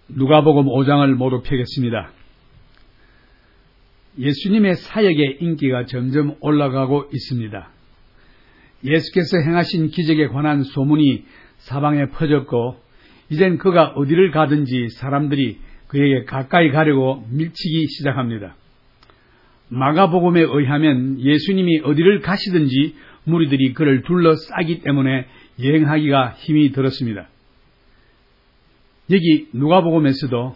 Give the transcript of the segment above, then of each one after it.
누가복음 5장을 모두 펴겠습니다. 예수님의 사역의 인기가 점점 올라가고 있습니다. 예수께서 행하신 기적에 관한 소문이 사방에 퍼졌고 이젠 그가 어디를 가든지 사람들이 그에게 가까이 가려고 밀치기 시작합니다. 마가복음에 의하면 예수님이 어디를 가시든지 무리들이 그를 둘러싸기 때문에 여행하기가 힘이 들었습니다. 여기 누가복음에서도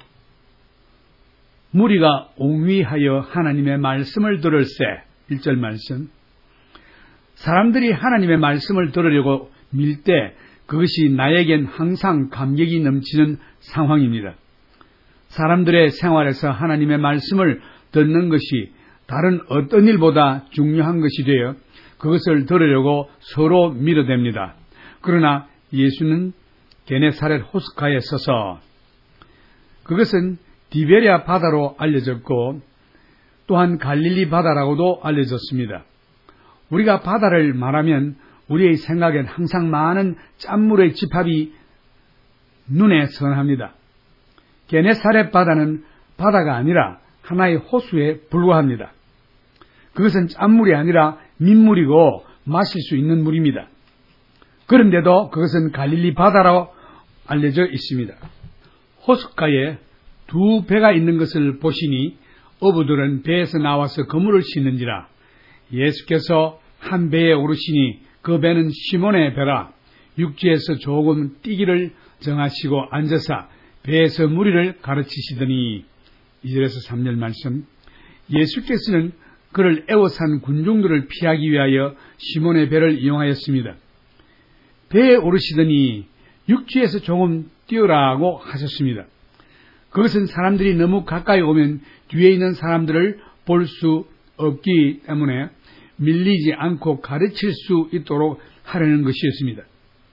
무리가 옹위하여 하나님의 말씀을 들을세 1절 말씀, 사람들이 하나님의 말씀을 들으려고 밀 때 그것이 나에겐 항상 감격이 넘치는 상황입니다. 사람들의 생활에서 하나님의 말씀을 듣는 것이 다른 어떤 일보다 중요한 것이 되어 그것을 들으려고 서로 밀어댑니다. 그러나 예수는 게네사렛 호숫가에 서서, 그것은 디베랴 바다로 알려졌고 또한 갈릴리 바다라고도 알려졌습니다. 우리가 바다를 말하면 우리의 생각엔 항상 많은 짠물의 집합이 눈에 선합니다. 게네사렛 바다는 바다가 아니라 하나의 호수에 불과합니다. 그것은 짠물이 아니라 민물이고 마실 수 있는 물입니다. 그런데도 그것은 갈릴리 바다라고 알려져 있습니다. 호숫가에 두 배가 있는 것을 보시니 어부들은 배에서 나와서 그물을 싣는지라. 예수께서 한 배에 오르시니 그 배는 시몬의 배라. 육지에서 조금 뛰기를 정하시고 앉아서 배에서 무리를 가르치시더니, 2절에서 3절 말씀, 예수께서는 그를 애워싼 군중들을 피하기 위하여 시몬의 배를 이용하였습니다. 배에 오르시더니 육지에서 조금 뛰어라고 하셨습니다. 그것은 사람들이 너무 가까이 오면 뒤에 있는 사람들을 볼 수 없기 때문에 밀리지 않고 가르칠 수 있도록 하려는 것이었습니다.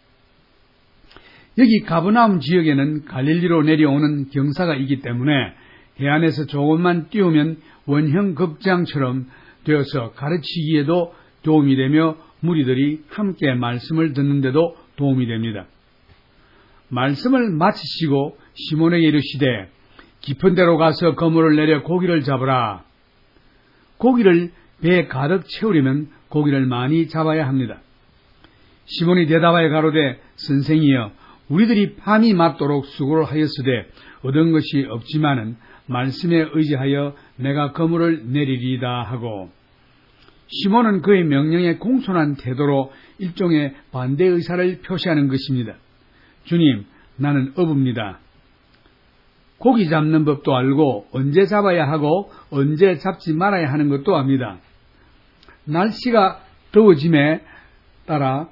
여기 가버나움 지역에는 갈릴리로 내려오는 경사가 있기 때문에 해안에서 조금만 띄우면 원형 극장처럼 되어서 가르치기에도 도움이 되며 무리들이 함께 말씀을 듣는데도 도움이 됩니다. 말씀을 마치시고 시몬에게 이르시되 깊은 데로 가서 그물을 내려 고기를 잡으라. 고기를 배에 가득 채우려면 고기를 많이 잡아야 합니다. 시몬이 대답하여 가로되 선생이여, 우리들이 밤이 맞도록 수고를 하였으되 얻은 것이 없지만은 말씀에 의지하여 내가 그물을 내리리이다 하고, 시몬은 그의 명령에 공손한 태도로 일종의 반대 의사를 표시하는 것입니다. 주님, 나는 어부입니다. 고기 잡는 법도 알고 언제 잡아야 하고 언제 잡지 말아야 하는 것도 압니다. 날씨가 더워짐에 따라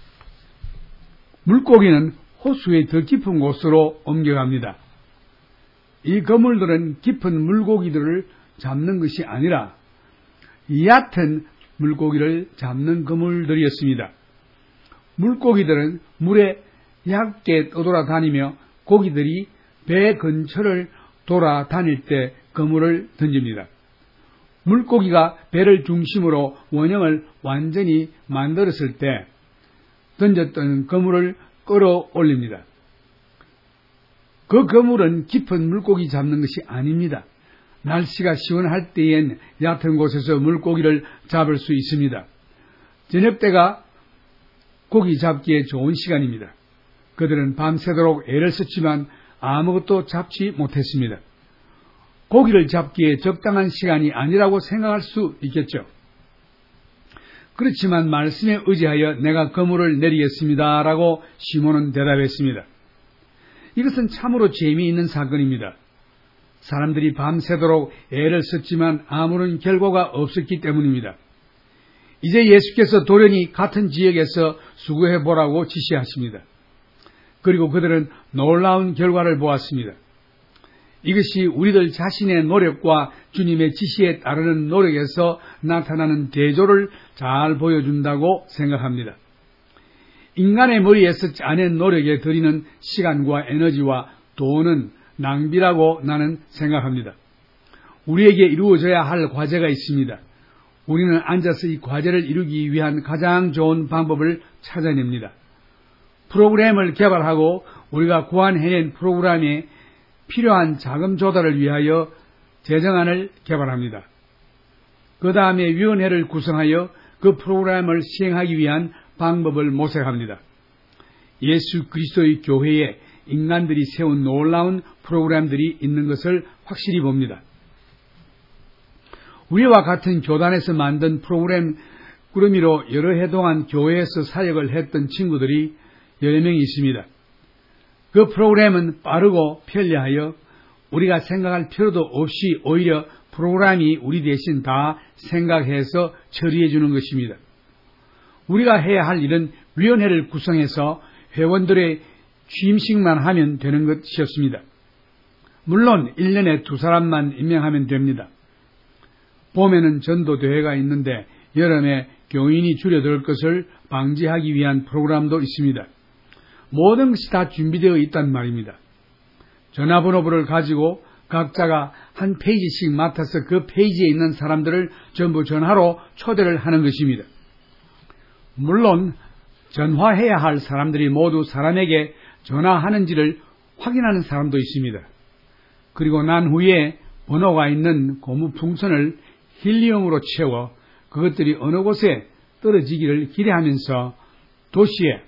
물고기는 호수의 더 깊은 곳으로 옮겨갑니다. 이 그물들은 깊은 물고기들을 잡는 것이 아니라 얕은 물고기를 잡는 그물들이었습니다. 물고기들은 물에 얕게 떠돌아다니며 고기들이 배 근처를 돌아다닐 때 그물을 던집니다. 물고기가 배를 중심으로 원형을 완전히 만들었을 때 던졌던 그물을 끌어올립니다. 그 그물은 깊은 물고기 잡는 것이 아닙니다. 날씨가 시원할 때엔 얕은 곳에서 물고기를 잡을 수 있습니다. 저녁 때가 고기 잡기에 좋은 시간입니다. 그들은 밤새도록 애를 썼지만 아무것도 잡지 못했습니다. 고기를 잡기에 적당한 시간이 아니라고 생각할 수 있겠죠. 그렇지만 말씀에 의지하여 내가 그물을 내리겠습니다 라고 시몬은 대답했습니다. 이것은 참으로 재미있는 사건입니다. 사람들이 밤새도록 애를 썼지만 아무런 결과가 없었기 때문입니다. 이제 예수께서 돌연히 같은 지역에서 수고해보라고 지시하십니다. 그리고 그들은 놀라운 결과를 보았습니다. 이것이 우리들 자신의 노력과 주님의 지시에 따르는 노력에서 나타나는 대조를 잘 보여준다고 생각합니다. 인간의 머리에서 짜낸 노력에 들이는 시간과 에너지와 돈은 낭비라고 나는 생각합니다. 우리에게 이루어져야 할 과제가 있습니다. 우리는 앉아서 이 과제를 이루기 위한 가장 좋은 방법을 찾아냅니다. 프로그램을 개발하고 우리가 고안해낸 프로그램에 필요한 자금 조달을 위하여 재정안을 개발합니다. 그 다음에 위원회를 구성하여 그 프로그램을 시행하기 위한 방법을 모색합니다. 예수 그리스도의 교회에 인간들이 세운 놀라운 프로그램들이 있는 것을 확실히 봅니다. 우리와 같은 교단에서 만든 프로그램 꾸러미로 여러 해 동안 교회에서 사역을 했던 친구들이 여러 명이 있습니다. 그 프로그램은 빠르고 편리하여 우리가 생각할 필요도 없이 오히려 프로그램이 우리 대신 다 생각해서 처리해 주는 것입니다. 우리가 해야 할 일은 위원회를 구성해서 회원들의 취임식만 하면 되는 것이었습니다. 물론 1년에 2사람만 임명하면 됩니다. 봄에는 전도대회가 있는데 여름에 교인이 줄어들 것을 방지하기 위한 프로그램도 있습니다. 모든 것이 다 준비되어 있단 말입니다. 전화번호부를 가지고 각자가 한 페이지씩 맡아서 그 페이지에 있는 사람들을 전부 전화로 초대를 하는 것입니다. 물론 전화해야 할 사람들이 모두 사람에게 전화하는지를 확인하는 사람도 있습니다. 그리고 난 후에 번호가 있는 고무풍선을 힐리움으로 채워 그것들이 어느 곳에 떨어지기를 기대하면서 도시에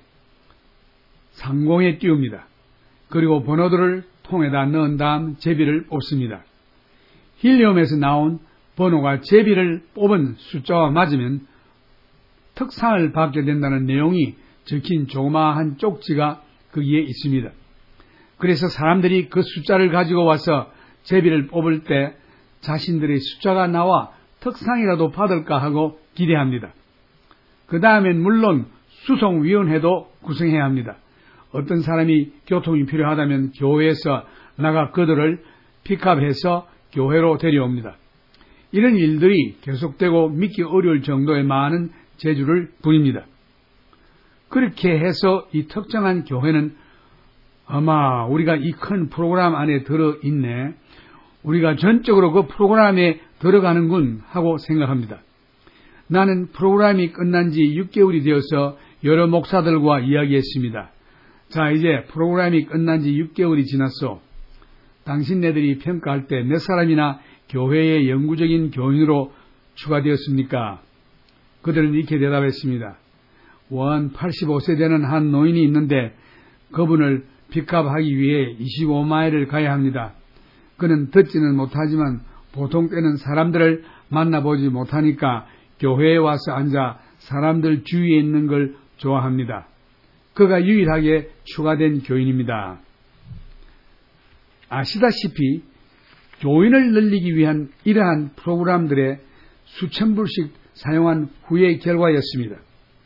상공에 띄웁니다. 그리고 번호들을 통에다 넣은 다음 제비를 뽑습니다. 힐리움에서 나온 번호가 제비를 뽑은 숫자와 맞으면 특상을 받게 된다는 내용이 적힌 조그마한 쪽지가 거기에 있습니다. 그래서 사람들이 그 숫자를 가지고 와서 제비를 뽑을 때 자신들의 숫자가 나와 특상이라도 받을까 하고 기대합니다. 그 다음엔 물론 수송위원회도 구성해야 합니다. 어떤 사람이 교통이 필요하다면 교회에서 나가 그들을 픽업해서 교회로 데려옵니다. 이런 일들이 계속되고 믿기 어려울 정도의 많은 재주를 부립니다. 그렇게 해서 이 특정한 교회는 아마 우리가 이 큰 프로그램 안에 들어있네, 우리가 전적으로 그 프로그램에 들어가는군 하고 생각합니다. 나는 프로그램이 끝난 지 6개월이 되어서 여러 목사들과 이야기했습니다. 자, 이제 프로그램이 끝난 지 6개월이 지났소. 당신네들이 평가할 때 몇 사람이나 교회의 영구적인 교인으로 추가되었습니까? 그들은 이렇게 대답했습니다. 원 85세 되는 한 노인이 있는데 그분을 픽업하기 위해 25마일을 가야 합니다. 그는 듣지는 못하지만 보통 때는 사람들을 만나보지 못하니까 교회에 와서 앉아 사람들 주위에 있는 걸 좋아합니다. 그가 유일하게 추가된 교인입니다. 아시다시피 교인을 늘리기 위한 이러한 프로그램들의 수천 불씩 사용한 후의 결과였습니다.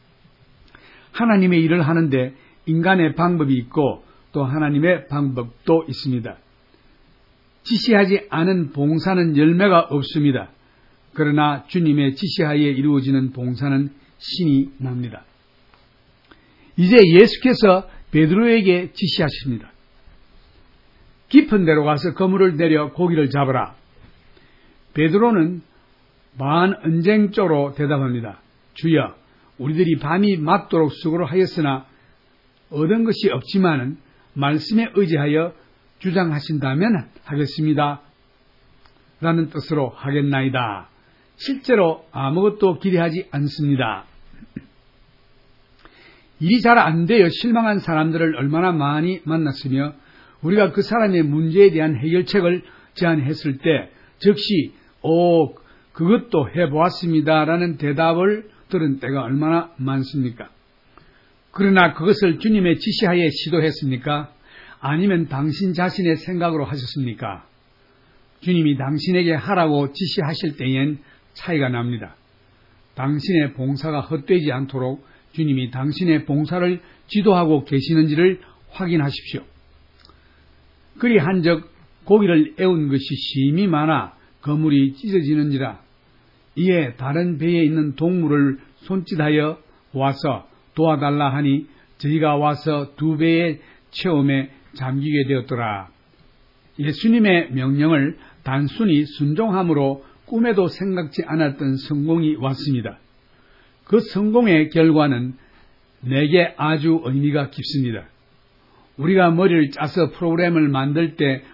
하나님의 일을 하는데 인간의 방법이 있고 또 하나님의 방법도 있습니다. 지시하지 않은 봉사는 열매가 없습니다. 그러나 주님의 지시하에 이루어지는 봉사는 신이 납니다. 이제 예수께서 베드로에게 지시하십니다. 깊은 데로 가서 그물을 내려 고기를 잡으라. 베드로는 반언쟁조로 대답합니다. 주여, 우리들이 밤이 맞도록 수고를 하였으나 얻은 것이 없지만은 말씀에 의지하여 주장하신다면 하겠습니다. 라는 뜻으로 하겠나이다. 실제로 아무것도 기대하지 않습니다. 일이 잘 안 되어 실망한 사람들을 얼마나 많이 만났으며 우리가 그 사람의 문제에 대한 해결책을 제안했을 때 즉시 그것도 해보았습니다 라는 대답을 들은 때가 얼마나 많습니까? 그러나 그것을 주님의 지시하에 시도했습니까? 아니면 당신 자신의 생각으로 하셨습니까? 주님이 당신에게 하라고 지시하실 때엔 차이가 납니다. 당신의 봉사가 헛되지 않도록 주님이 당신의 봉사를 지도하고 계시는지를 확인하십시오. 그리 한적 고기를 애운 것이 심이 많아 그물이 찢어지는지라 이에 다른 배에 있는 동물을 손짓하여 와서 도와달라 하니 저희가 와서 2배의 체험에 잠기게 되었더라. 예수님의 명령을 단순히 순종함으로 꿈에도 생각지 않았던 성공이 왔습니다. 그 성공의 결과는 내게 아주 의미가 깊습니다. 우리가 머리를 짜서 프로그램을 만들 때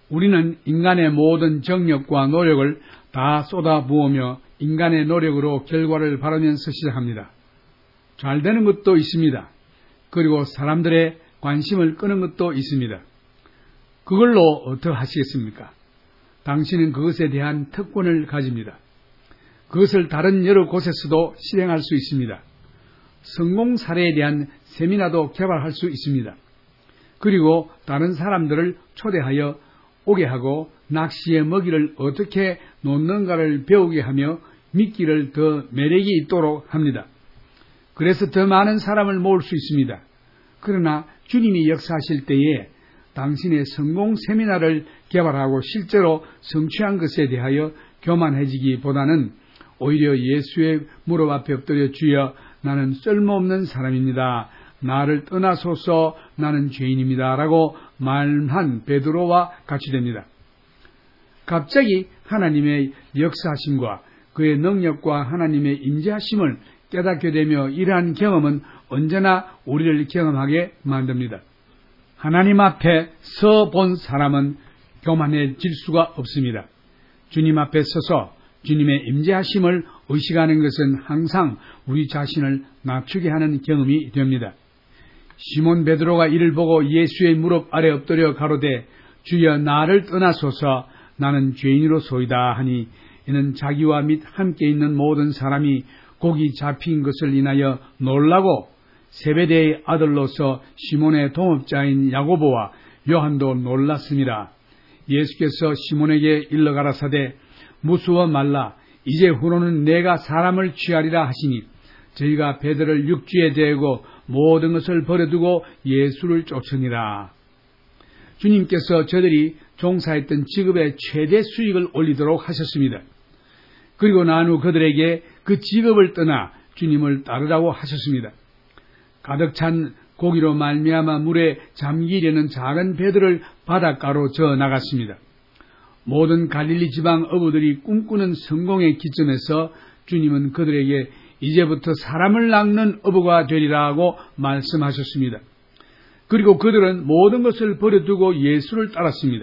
우리는 인간의 모든 정력과 노력을 다 쏟아부으며 인간의 노력으로 결과를 바라면서 시작합니다. 잘 되는 것도 있습니다. 그리고 사람들의 관심을 끄는 것도 있습니다. 그걸로 어떻게 하시겠습니까? 당신은 그것에 대한 특권을 가집니다. 그것을 다른 여러 곳에서도 실행할 수 있습니다. 성공 사례에 대한 세미나도 개발할 수 있습니다. 그리고 다른 사람들을 초대하여 오게 하고 낚시의 먹이를 어떻게 놓는가를 배우게 하며 미끼를 더 매력이 있도록 합니다. 그래서 더 많은 사람을 모을 수 있습니다. 그러나 주님이 역사하실 때에 당신의 성공 세미나를 개발하고 실제로 성취한 것에 대하여 교만해지기보다는 오히려 예수의 무릎 앞에 엎드려 주여 나는 쓸모없는 사람입니다. 나를 떠나소서 나는 죄인입니다. 라고 말한 베드로와 같이 됩니다. 갑자기 하나님의 역사하심과 그의 능력과 하나님의 임재하심을 깨닫게 되며 이러한 경험은 언제나 우리를 경험하게 만듭니다. 하나님 앞에 서 본 사람은 교만해질 수가 없습니다. 주님 앞에 서서 주님의 임재하심을 의식하는 것은 항상 우리 자신을 낮추게 하는 경험이 됩니다. 시몬 베드로가 이를 보고 예수의 무릎 아래 엎드려 가로되 주여 나를 떠나소서 나는 죄인으로소이다 하니 이는 자기와 및 함께 있는 모든 사람이 곡이 잡힌 것을 인하여 놀라고 세베대의 아들로서 시몬의 동업자인 야고보와 요한도 놀랐습니다. 예수께서 시몬에게 일러 가라사대 무수워 말라 이제 후로는 내가 사람을 취하리라 하시니 저희가 베드로를 육지에 대고 모든 것을 버려두고 예수를 쫓으니라. 주님께서 저들이 종사했던 직업의 최대 수익을 올리도록 하셨습니다. 그리고 난 후 그들에게 그 직업을 떠나 주님을 따르라고 하셨습니다. 가득 찬 고기로 말미암아 물에 잠기려는 작은 배들을 바닷가로 저어 나갔습니다. 모든 갈릴리 지방 어부들이 꿈꾸는 성공의 기점에서 주님은 그들에게 이제부터 사람을 낚는 어부가 되리라고 말씀하셨습니다. 그리고 그들은 모든 것을 버려두고 예수를 따랐습니다.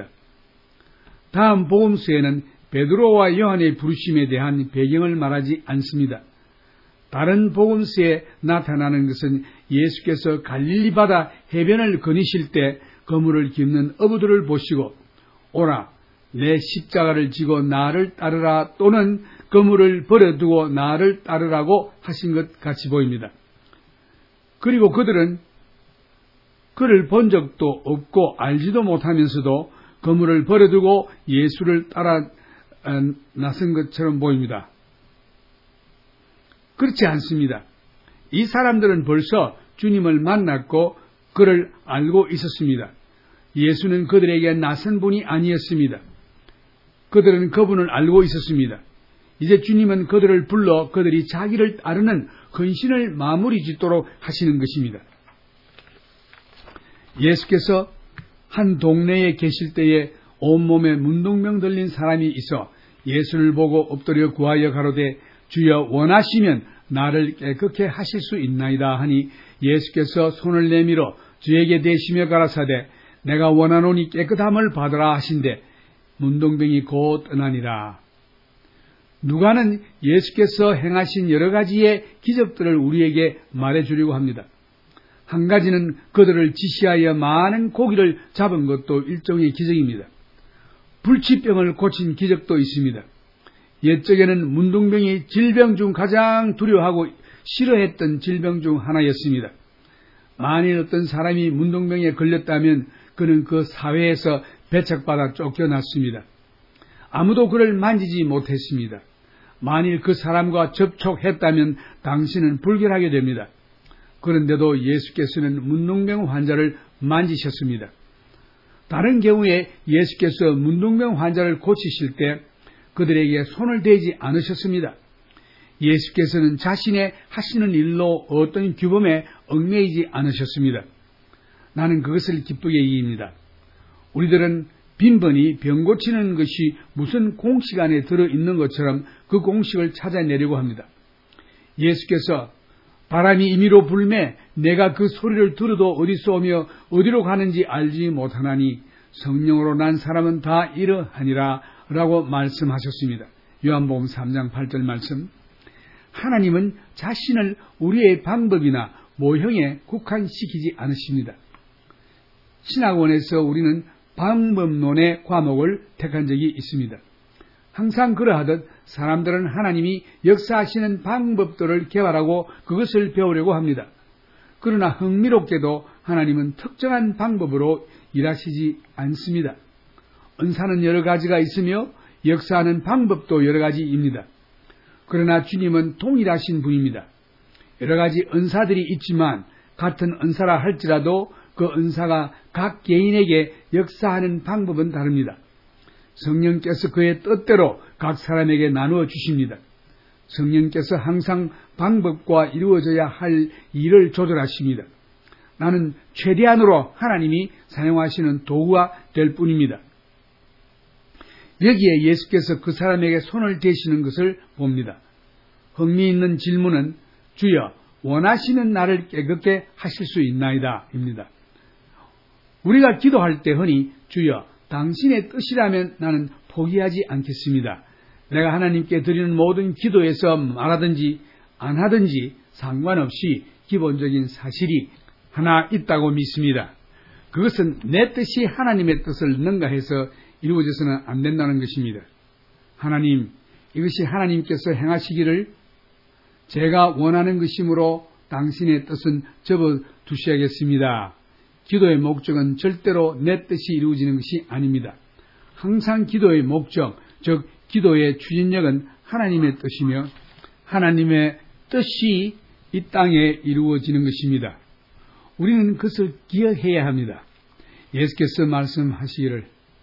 다음 복음서에는 베드로와 요한의 부르심에 대한 배경을 말하지 않습니다. 다른 복음서에 나타나는 것은 예수께서 갈릴리 바다 해변을 거니실 때 그물을 깁는 어부들을 보시고 오라 내 십자가를 지고 나를 따르라 또는 그물을 버려두고 나를 따르라고 하신 것 같이 보입니다. 그리고 그들은 그를 본 적도 없고 알지도 못하면서도 그물을 버려두고 예수를 따라 나선 것처럼 보입니다. 그렇지 않습니다. 이 사람들은 벌써 주님을 만났고 그를 알고 있었습니다. 예수는 그들에게 낯선 분이 아니었습니다. 그들은 그분을 알고 있었습니다. 이제 주님은 그들을 불러 그들이 자기를 따르는 헌신을 마무리 짓도록 하시는 것입니다. 예수께서 한 동네에 계실 때에 온몸에 문둥병 들린 사람이 있어 예수를 보고 엎드려 구하여 가로되 주여 원하시면 나를 깨끗게 하실 수 있나이다 하니 예수께서 손을 내밀어 주에게 대시며 가라사대 내가 원하노니 깨끗함을 받으라 하신대 문둥병이 곧 떠나니라. 누가는 예수께서 행하신 여러 가지의 기적들을 우리에게 말해주려고 합니다. 한 가지는 그들을 지시하여 많은 고기를 잡은 것도 일종의 기적입니다. 불치병을 고친 기적도 있습니다. 옛적에는 문둥병이 질병 중 가장 두려워하고 싫어했던 질병 중 하나였습니다. 만일 어떤 사람이 문둥병에 걸렸다면 그는 그 사회에서 배척받아 쫓겨났습니다. 아무도 그를 만지지 못했습니다. 만일 그 사람과 접촉했다면 당신은 불결하게 됩니다. 그런데도 예수께서는 문둥병 환자를 만지셨습니다. 다른 경우에 예수께서 문둥병 환자를 고치실 때 그들에게 손을 대지 않으셨습니다. 예수께서는 자신의 하시는 일로 어떤 규범에 얽매이지 않으셨습니다. 나는 그것을 기쁘게 여깁니다. 우리들은 빈번히 병 고치는 것이 무슨 공식 안에 들어있는 것처럼 그 공식을 찾아내려고 합니다. 예수께서 바람이 임의로 불매 내가 그 소리를 들어도 어디서 오며 어디로 가는지 알지 못하나니 성령으로 난 사람은 다 이러하니라 라고 말씀하셨습니다. 요한복음 3장 8절 말씀. 하나님은 자신을 우리의 방법이나 모형에 국한시키지 않으십니다. 신학원에서 우리는 방법론의 과목을 택한 적이 있습니다. 항상 그러하듯 사람들은 하나님이 역사하시는 방법들을 개발하고 그것을 배우려고 합니다. 그러나 흥미롭게도 하나님은 특정한 방법으로 일하시지 않습니다. 은사는 여러 가지가 있으며 역사하는 방법도 여러 가지입니다. 그러나 주님은 동일하신 분입니다. 여러 가지 은사들이 있지만 같은 은사라 할지라도 그 은사가 각 개인에게 역사하는 방법은 다릅니다. 성령께서 그의 뜻대로 각 사람에게 나누어 주십니다. 성령께서 항상 방법과 이루어져야 할 일을 조절하십니다. 나는 최대한으로 하나님이 사용하시는 도구가 될 뿐입니다. 여기에 예수께서 그 사람에게 손을 대시는 것을 봅니다. 흥미있는 질문은 주여 원하시는 나를 깨끗게 하실 수 있나이다 입니다. 우리가 기도할 때 흔히 주여 당신의 뜻이라면 나는 포기하지 않겠습니다. 내가 하나님께 드리는 모든 기도에서 말하든지 안 하든지 상관없이 기본적인 사실이 하나 있다고 믿습니다. 그것은 내 뜻이 하나님의 뜻을 능가해서 이루어져서는 안 된다는 것입니다. 하나님, 이것이 하나님께서 행하시기를 제가 원하는 것이므로 당신의 뜻은 접어두셔야겠습니다. 기도의 목적은 절대로 내 뜻이 이루어지는 것이 아닙니다. 항상 기도의 목적, 즉 기도의 추진력은 하나님의 뜻이며 하나님의 뜻이 이 땅에 이루어지는 것입니다. 우리는 그것을 기억해야 합니다. 예수께서 말씀하시기를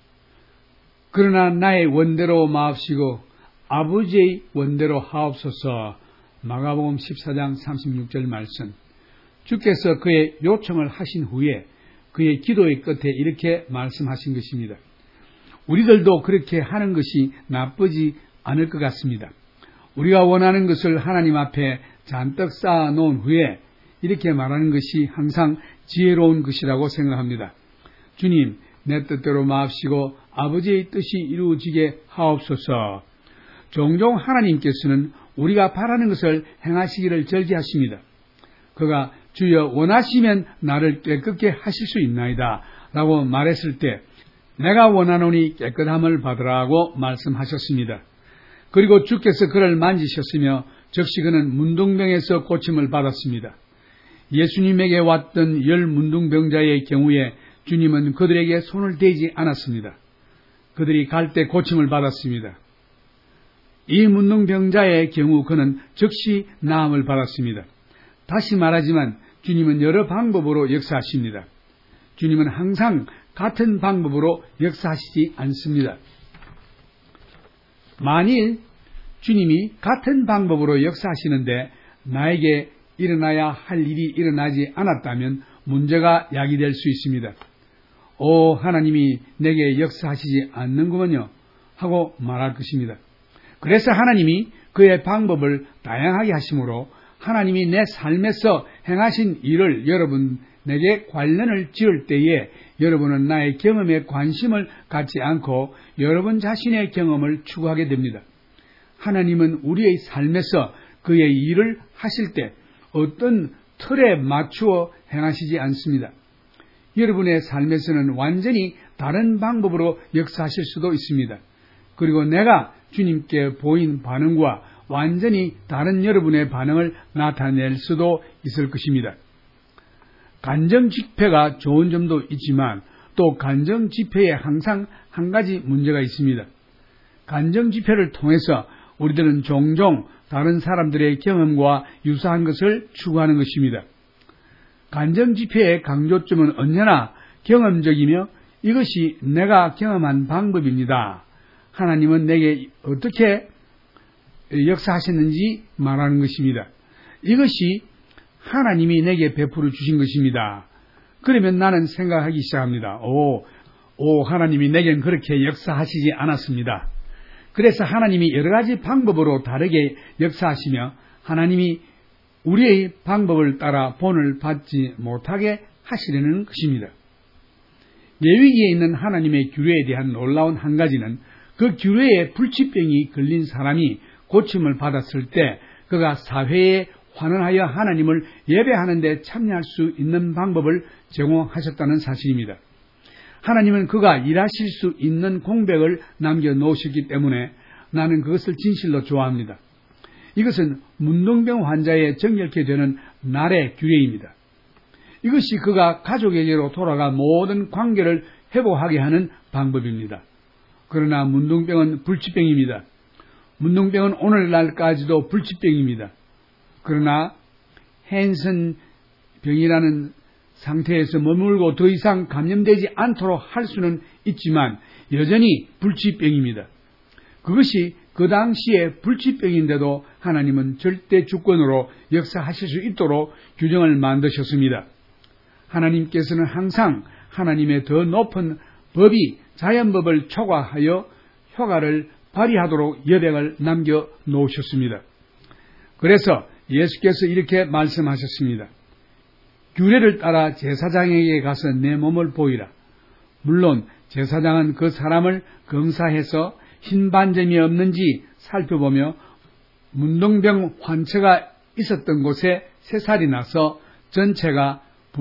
그러나 나의 원대로 마옵시고 아버지의 원대로 하옵소서. 마가복음 14장 36절 말씀. 주께서 그의 요청을 하신 후에 그의 기도의 끝에 이렇게 말씀하신 것입니다. 우리들도 그렇게 하는 것이 나쁘지 않을 것 같습니다. 우리가 원하는 것을 하나님 앞에 잔뜩 쌓아놓은 후에 이렇게 말하는 것이 항상 지혜로운 것이라고 생각합니다. 주님, 내 뜻대로 마옵시고 아버지의 뜻이 이루어지게 하옵소서. 종종 하나님께서는 우리가 바라는 것을 행하시기를 절제하십니다. 그가 주여 원하시면 나를 깨끗게 하실 수 있나이다 라고 말했을 때 내가 원하노니 깨끗함을 받으라고 말씀하셨습니다. 그리고 주께서 그를 만지셨으며 즉시 그는 문둥병에서 고침을 받았습니다. 예수님에게 왔던 10 문둥병자의 경우에 주님은 그들에게 손을 대지 않았습니다. 그들이 갈 때 고침을 받았습니다. 이 문둥병자의 경우 그는 즉시 나음을 받았습니다. 다시 말하지만 주님은 여러 방법으로 역사하십니다. 주님은 항상 같은 방법으로 역사하시지 않습니다. 만일 주님이 같은 방법으로 역사하시는데 나에게 일어나야 할 일이 일어나지 않았다면 문제가 야기될 수 있습니다. 오, 하나님이 내게 역사하시지 않는구먼요 하고 말할 것입니다. 그래서 하나님이 그의 방법을 다양하게 하시므로 하나님이 내 삶에서 행하신 일을 여러분에게 관련을 지을 때에 여러분은 나의 경험에 관심을 갖지 않고 여러분 자신의 경험을 추구하게 됩니다. 하나님은 우리의 삶에서 그의 일을 하실 때 어떤 틀에 맞추어 행하시지 않습니다. 여러분의 삶에서는 완전히 다른 방법으로 역사하실 수도 있습니다. 그리고 내가 주님께 보인 반응과 완전히 다른 여러분의 반응을 나타낼 수도 있을 것입니다. 간정 집회가 좋은 점도 있지만 또 간정 집회에 항상 한 가지 문제가 있습니다. 간정 집회를 통해서 우리들은 종종 다른 사람들의 경험과 유사한 것을 추구하는 것입니다. 간정 집회의 강조점은 언제나 경험적이며 이것이 내가 경험한 방법입니다. 하나님은 내게 어떻게 역사하셨는지 말하는 것입니다. 이것이 하나님이 내게 베풀어 주신 것입니다. 그러면 나는 생각하기 시작합니다. 하나님이 내겐 그렇게 역사하시지 않았습니다. 그래서 하나님이 여러 가지 방법으로 다르게 역사하시며 하나님이 우리의 방법을 따라 본을 받지 못하게 하시려는 것입니다. 레위기에 있는 하나님의 규례에 대한 놀라운 한 가지는 그 규례에 불치병이 걸린 사람이 고침을 받았을 때 그가 사회에 환원하여 하나님을 예배하는 데 참여할 수 있는 방법을 제공하셨다는 사실입니다. 하나님은 그가 일하실 수 있는 공백을 남겨놓으셨기 때문에 나는 그것을 진실로 좋아합니다. 이것은 문둥병 환자의 정결케 되는 날의 규례입니다. 이것이 그가 가족에게로 돌아가 모든 관계를 회복하게 하는 방법입니다. 그러나 문둥병은 불치병입니다. 문둥병은 오늘날까지도 불치병입니다. 그러나 헨슨 병이라는 상태에서 머물고 더 이상 감염되지 않도록 할 수는 있지만 여전히 불치병입니다. 그것이 그 당시에 불치병인데도 하나님은 절대 주권으로 역사하실 수 있도록 규정을 만드셨습니다. 하나님께서는 항상 하나님의 더 높은 법이 자연법을 초과하여 효과를 발휘하도록 여백을 남겨놓으셨습니다. 그래서 예수께서 이렇게 말씀하셨습니다. 규례를 따라 제사장에게 가서 내 몸을 보이라. 물론 제사장은 그 사람을 검사해서 흰 반점이 없는지 살펴보며 문둥병 환처가 있었던 곳에 새살이 나서 전체가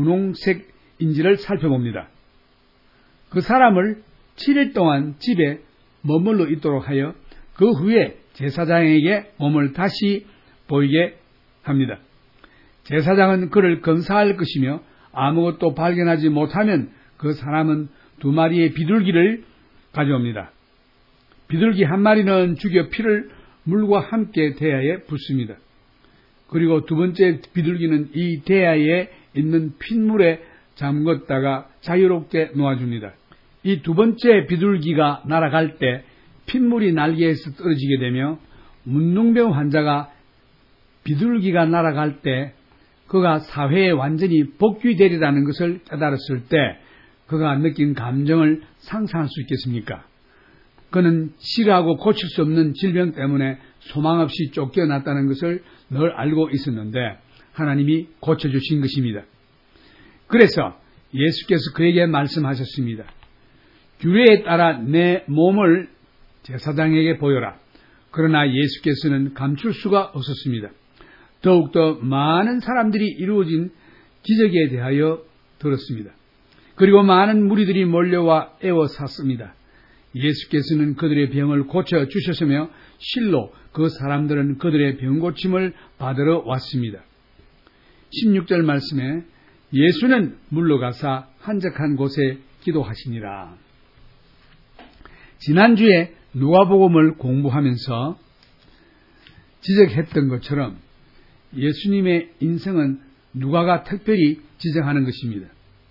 분홍색인지를 살펴봅니다. 그 사람을 7일 동안 집에 머물러 있도록 하여 그 후에 제사장에게 몸을 다시 보이게 합니다. 제사장은 그를 검사할 것이며 아무것도 발견하지 못하면 그 사람은 2마리의 비둘기를 가져옵니다. 비둘기 1마리는 죽여 피를 물과 함께 대야에 붓습니다. 그리고 2번째 비둘기는 이 대야에 있는 핏물에 잠궜다가 자유롭게 놓아줍니다. 이 2번째 비둘기가 날아갈 때 핏물이 날개에서 떨어지게 되며 문둥병 환자가 비둘기가 날아갈 때 그가 사회에 완전히 복귀되리라는 것을 깨달았을 때 그가 느낀 감정을 상상할 수 있겠습니까? 그는 싫어하고 고칠 수 없는 질병 때문에 소망 없이 쫓겨났다는 것을 늘 알고 있었는데 하나님이 고쳐주신 것입니다. 그래서 예수께서 그에게 말씀하셨습니다. 규례에 따라 내 몸을 제사장에게 보여라. 그러나 예수께서는 감출 수가 없었습니다. 더욱더 많은 사람들이 이루어진 기적에 대하여 들었습니다. 그리고 많은 무리들이 몰려와 애워쌌습니다. 예수께서는 그들의 병을 고쳐주셨으며 실로 그 사람들은 그들의 병고침을 받으러 왔습니다. 16절 말씀에 예수는 물러가사 한적한 곳에 기도하시니라. 지난주에 누가복음을 공부하면서 지적했던 것처럼 예수님의 인생은 누가가 특별히 지적하는 것입니다.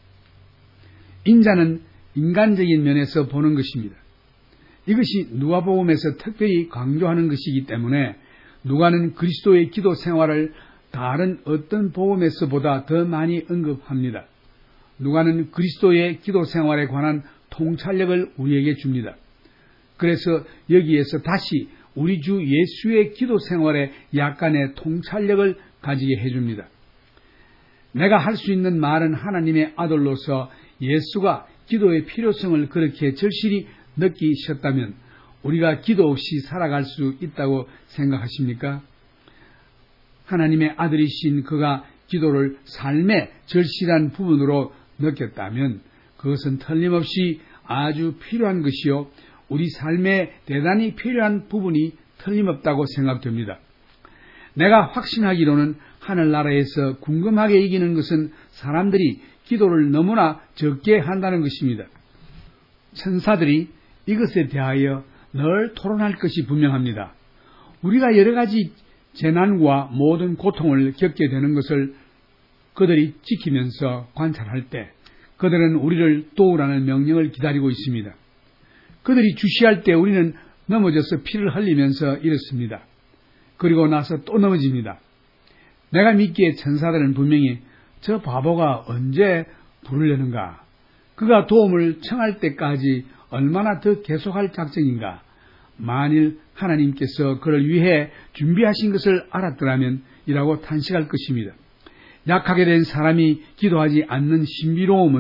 인자는 인간적인 면에서 보는 것입니다. 이것이 누가복음에서 특별히 강조하는 것이기 때문에 누가는 그리스도의 기도 생활을 다른 어떤 복음에서보다 더 많이 언급합니다. 누가는 그리스도의 기도 생활에 관한 통찰력을 우리에게 줍니다. 그래서 여기에서 다시 우리 주 예수의 기도 생활에 약간의 통찰력을 가지게 해줍니다. 내가 할 수 있는 말은 하나님의 아들로서 예수가 기도의 필요성을 그렇게 절실히 느끼셨다면 우리가 기도 없이 살아갈 수 있다고 생각하십니까? 하나님의 아들이신 그가 기도를 삶의 절실한 부분으로 느꼈다면 그것은 틀림없이 아주 필요한 것이요 우리 삶에 대단히 필요한 부분이 틀림없다고 생각됩니다. 내가 확신하기로는 하늘나라에서 궁금하게 이기는 것은 사람들이 기도를 너무나 적게 한다는 것입니다. 천사들이 이것에 대하여 늘 토론할 것이 분명합니다. 우리가 여러 가지 재난과 모든 고통을 겪게 되는 것을 그들이 지키면서 관찰할 때 그들은 우리를 도우라는 명령을 기다리고 있습니다. 그들이 주시할 때 우리는 넘어져서 피를 흘리면서 이렇습니다. 그리고 나서 또 넘어집니다. 내가 믿기에 천사들은 분명히 저 바보가 언제 부르려는가? 그가 도움을 청할 때까지 얼마나 더 계속할 작정인가? 만일 하나님께서 그를 위해 준비하신 것을 알았더라면 이라고 탄식할 것입니다. 약하게 된 사람이 기도하지 않는 신비로움은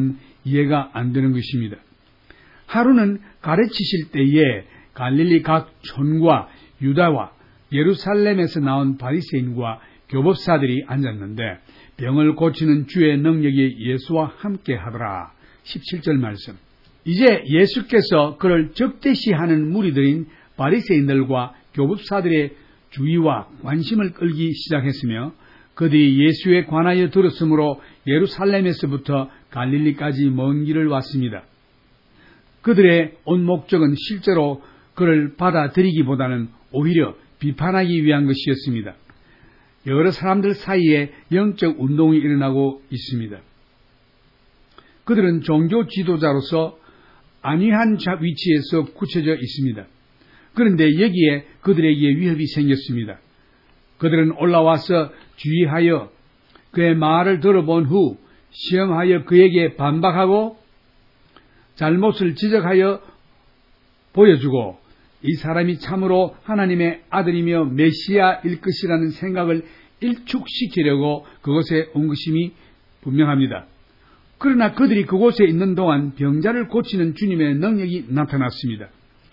이해가 안 되는 것입니다. 하루는 가르치실 때에 갈릴리 각 촌과 유다와 예루살렘에서 나온 바리새인과 교법사들이 앉았는데 병을 고치는 주의 능력이 예수와 함께 하더라. 17절 말씀. 이제 예수께서 그를 적대시하는 무리들인 바리새인들과 교법사들의 주의와 관심을 끌기 시작했으며 그들이 예수에 관하여 들었으므로 예루살렘에서부터 갈릴리까지 먼 길을 왔습니다. 그들의 온 목적은 실제로 그를 받아들이기보다는 오히려 비판하기 위한 것이었습니다. 여러 사람들 사이에 영적 운동이 일어나고 있습니다. 그들은 종교 지도자로서 안위한 위치에서 굳혀져 있습니다. 그런데 여기에 그들에게 위협이 생겼습니다. 그들은 올라와서 주의하여 그의 말을 들어본 후 시험하여 그에게 반박하고 잘못을 지적하여 보여주고 이 사람이 참으로 하나님의 아들이며 메시아일 것이라는 생각을 일축시키려고 그곳에 온 것임이 분명합니다. 그러나 그들이 그곳에 있는 동안 병자를 고치는 주님의 능력이 나타났습니다.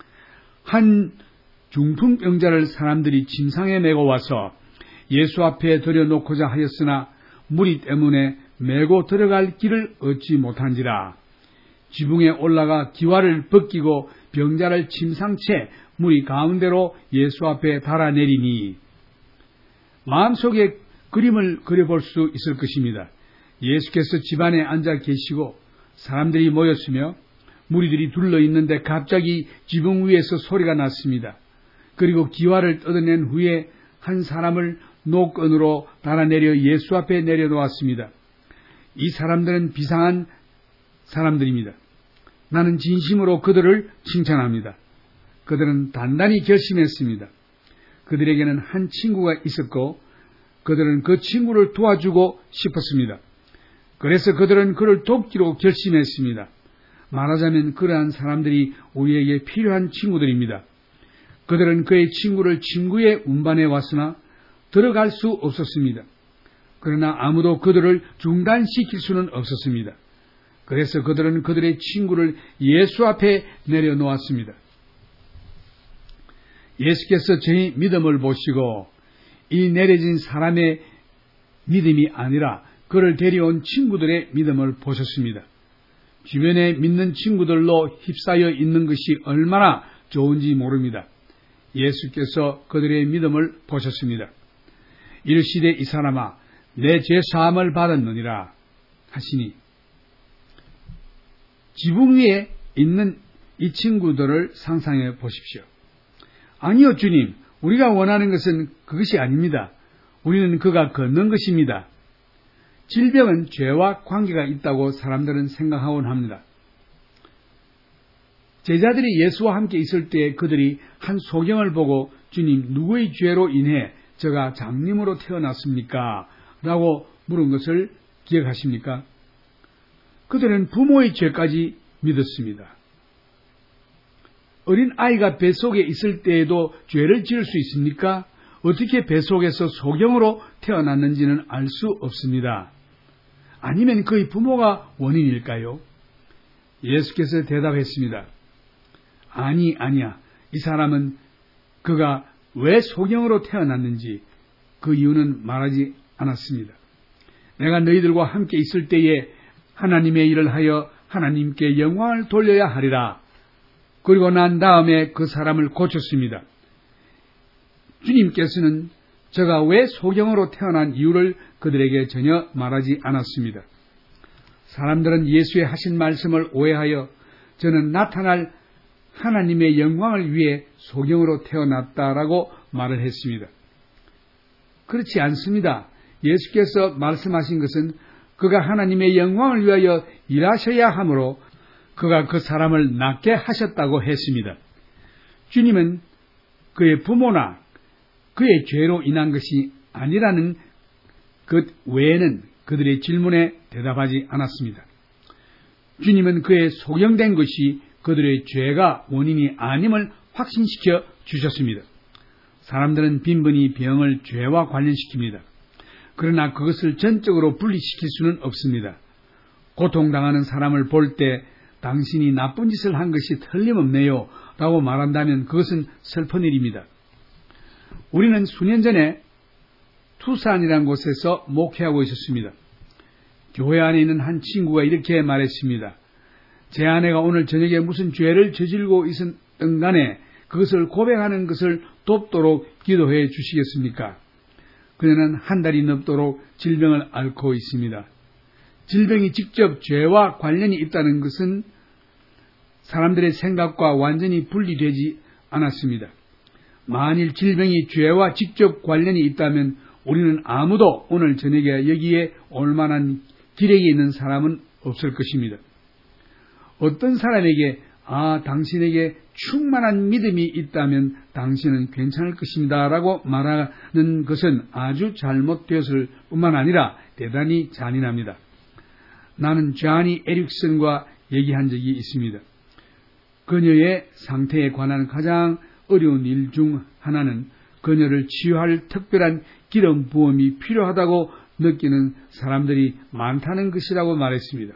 한 중풍병자를 사람들이 침상에 메고 와서 예수 앞에 들여놓고자 하였으나 무리 때문에 메고 들어갈 길을 얻지 못한지라. 지붕에 올라가 기와를 벗기고 병자를 침상채 무리 가운데로 예수 앞에 달아내리니 마음속에 그림을 그려볼 수 있을 것입니다. 예수께서 집안에 앉아 계시고 사람들이 모였으며 무리들이 둘러있는데 갑자기 지붕 위에서 소리가 났습니다. 그리고 기와를 뜯어낸 후에 한 사람을 노끈으로 달아내려 예수 앞에 내려놓았습니다. 이 사람들은 비상한 사람들입니다. 나는 진심으로 그들을 칭찬합니다. 그들은 단단히 결심했습니다. 그들에게는 한 친구가 있었고 그들은 그 친구를 도와주고 싶었습니다. 그래서 그들은 그를 돕기로 결심했습니다. 말하자면 그러한 사람들이 우리에게 필요한 친구들입니다. 그들은 그의 친구를 침구에 운반해 왔으나 들어갈 수 없었습니다. 그러나 아무도 그들을 중단시킬 수는 없었습니다. 그래서 그들은 그들의 친구를 예수 앞에 내려놓았습니다. 예수께서 저희 믿음을 보시고 이 내려진 사람의 믿음이 아니라 그를 데려온 친구들의 믿음을 보셨습니다. 주변에 믿는 친구들로 휩싸여 있는 것이 얼마나 좋은지 모릅니다. 예수께서 그들의 믿음을 보셨습니다. 이르시되 이 사람아 내 죄 사함을 받았느니라 하시니 지붕 위에 있는 이 친구들을 상상해 보십시오. 아니요 주님, 우리가 원하는 것은 그것이 아닙니다. 우리는 그가 걷는 것입니다. 질병은 죄와 관계가 있다고 사람들은 생각하곤 합니다. 제자들이 예수와 함께 있을 때 그들이 한 소경을 보고 주님 누구의 죄로 인해 저가 장님으로 태어났습니까? 라고 물은 것을 기억하십니까? 그들은 부모의 죄까지 믿었습니다. 어린 아이가 뱃속에 있을 때에도 죄를 지을 수 있습니까? 어떻게 뱃속에서 소경으로 태어났는지는 알 수 없습니다. 아니면 그의 부모가 원인일까요? 예수께서 대답했습니다. 아니야. 이 사람은 그가 왜 소경으로 태어났는지 그 이유는 말하지 않았습니다. 내가 너희들과 함께 있을 때에 하나님의 일을 하여 하나님께 영광을 돌려야 하리라. 그리고 난 다음에 그 사람을 고쳤습니다. 주님께서는 저가 왜 소경으로 태어난 이유를 그들에게 전혀 말하지 않았습니다. 사람들은 예수의 하신 말씀을 오해하여 저는 나타날 하나님의 영광을 위해 소경으로 태어났다라고 말을 했습니다. 그렇지 않습니다. 예수께서 말씀하신 것은 그가 하나님의 영광을 위하여 일하셔야 하므로 그가 그 사람을 낫게 하셨다고 했습니다. 주님은 그의 부모나 그의 죄로 인한 것이 아니라는 것 외에는 그들의 질문에 대답하지 않았습니다. 주님은 그의 소경된 것이 그들의 죄가 원인이 아님을 확신시켜 주셨습니다. 사람들은 빈번히 병을 죄와 관련시킵니다. 그러나 그것을 전적으로 분리시킬 수는 없습니다. 고통당하는 사람을 볼 때 당신이 나쁜 짓을 한 것이 틀림없네요 라고 말한다면 그것은 슬픈 일입니다. 우리는 수년 전에 투산이라는 곳에서 목회하고 있었습니다. 교회 안에 있는 한 친구가 이렇게 말했습니다. 제 아내가 오늘 저녁에 무슨 죄를 저질고 있었던 간에 그것을 고백하는 것을 돕도록 기도해 주시겠습니까? 그녀는 한 달이 넘도록 질병을 앓고 있습니다. 질병이 직접 죄와 관련이 있다는 것은 사람들의 생각과 완전히 분리되지 않았습니다. 만일 질병이 죄와 직접 관련이 있다면 우리는 아무도 오늘 저녁에 여기에 올 만한 기력이 있는 사람은 없을 것입니다. 어떤 사람에게 당신에게 충만한 믿음이 있다면 당신은 괜찮을 것입니다 라고 말하는 것은 아주 잘못되었을 뿐만 아니라 대단히 잔인합니다. 나는 쟈니 에릭슨과 얘기한 적이 있습니다. 그녀의 상태에 관한 가장 어려운 일 중 하나는 그녀를 치유할 특별한 기름 부음이 필요하다고 느끼는 사람들이 많다는 것이라고 말했습니다.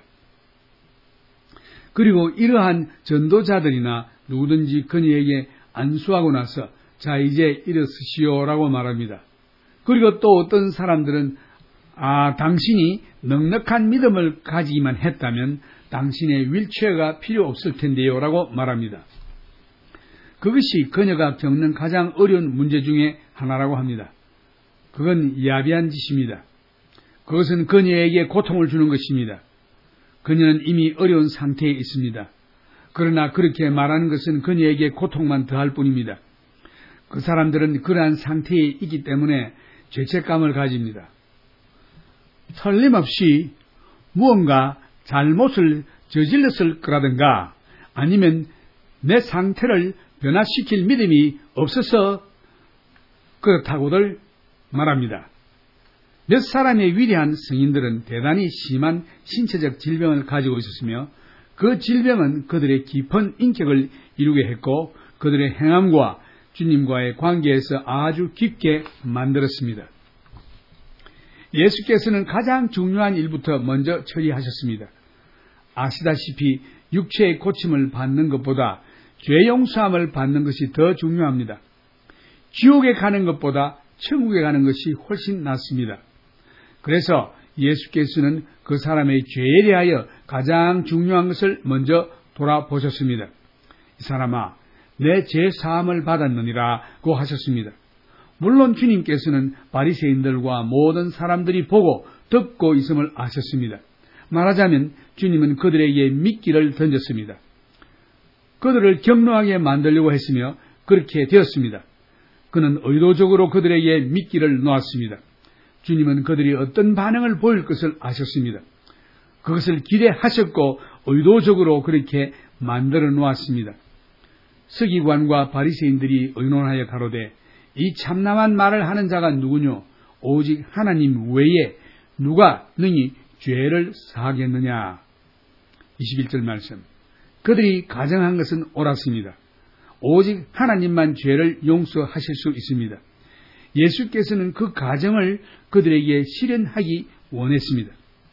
그리고 이러한 전도자들이나 누구든지 그녀에게 안수하고 나서 자 이제 일어서시오라고 말합니다. 그리고 또 어떤 사람들은 당신이 넉넉한 믿음을 가지기만 했다면 당신의 휠체어가 필요 없을 텐데요 라고 말합니다. 그것이 그녀가 겪는 가장 어려운 문제 중에 하나라고 합니다. 그건 야비한 짓입니다. 그것은 그녀에게 고통을 주는 것입니다. 그녀는 이미 어려운 상태에 있습니다. 그러나 그렇게 말하는 것은 그녀에게 고통만 더할 뿐입니다. 그 사람들은 그러한 상태에 있기 때문에 죄책감을 가집니다. 틀림없이 무언가 잘못을 저질렀을 거라든가 아니면 내 상태를 변화시킬 믿음이 없어서 그렇다고들 말합니다. 몇 사람의 위대한 성인들은 대단히 심한 신체적 질병을 가지고 있었으며 그 질병은 그들의 깊은 인격을 이루게 했고 그들의 행함과 주님과의 관계에서 아주 깊게 만들었습니다. 예수께서는 가장 중요한 일부터 먼저 처리하셨습니다. 아시다시피 육체의 고침을 받는 것보다 죄 용서함을 받는 것이 더 중요합니다. 지옥에 가는 것보다 천국에 가는 것이 훨씬 낫습니다. 그래서 예수께서는 그 사람의 죄에 대하여 가장 중요한 것을 먼저 돌아보셨습니다. 이 사람아, 내 죄 사함을 받았느니라고 하셨습니다. 물론 주님께서는 바리새인들과 모든 사람들이 보고 듣고 있음을 아셨습니다. 말하자면 주님은 그들에게 미끼를 던졌습니다. 그들을 격노하게 만들려고 했으며 그렇게 되었습니다. 그는 의도적으로 그들에게 미끼를 놓았습니다. 주님은 그들이 어떤 반응을 보일 것을 아셨습니다. 그것을 기대하셨고 의도적으로 그렇게 만들어 놓았습니다. 서기관과 바리새인들이 의논하여 가로되 이 참남한 말을 하는 자가 누구뇨? 오직 하나님 외에 누가 능히 죄를 사하겠느냐? 21절 말씀. 그들이 가정한 것은 옳았습니다. 오직 하나님만 죄를 용서하실 수 있습니다. 예수께서는 그 가정을 그들에게 실현하기 원했습니다.